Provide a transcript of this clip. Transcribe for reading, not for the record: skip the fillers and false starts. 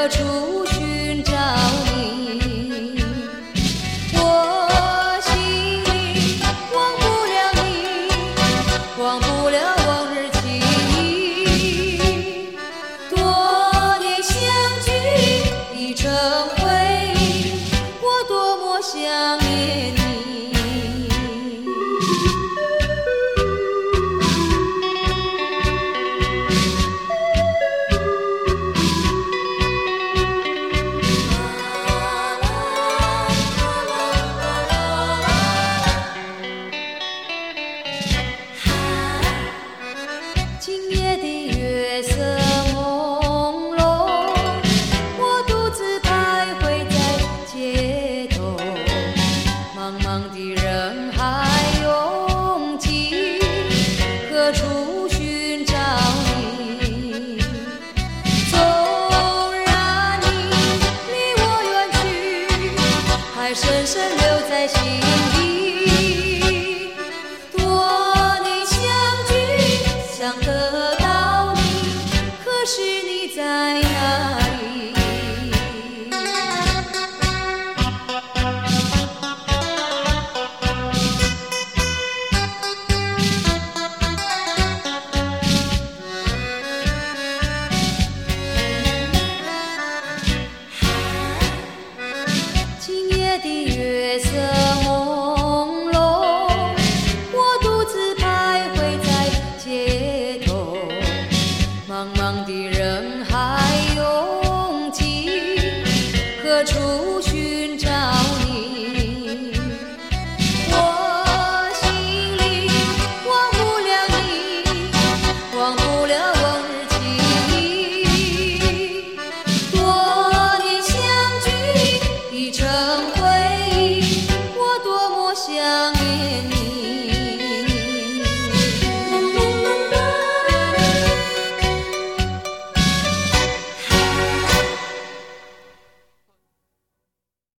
何处寻找你？我心里忘不了你，忘不了往日情谊。多年相聚已成回忆，我多么想念你。今夜的月色朦胧，我独自徘徊在街头，茫茫的人海拥挤，何处寻找你？纵然你离我远去，还深深留在心底。多年相聚，想得到你，可是你在哪里？今夜的月色朦胧，我独自徘徊在街头，茫茫的人海拥挤，何处寻找你？我心里忘不了你，忘不了往日情谊。多年相聚已成回忆，我多么想念你。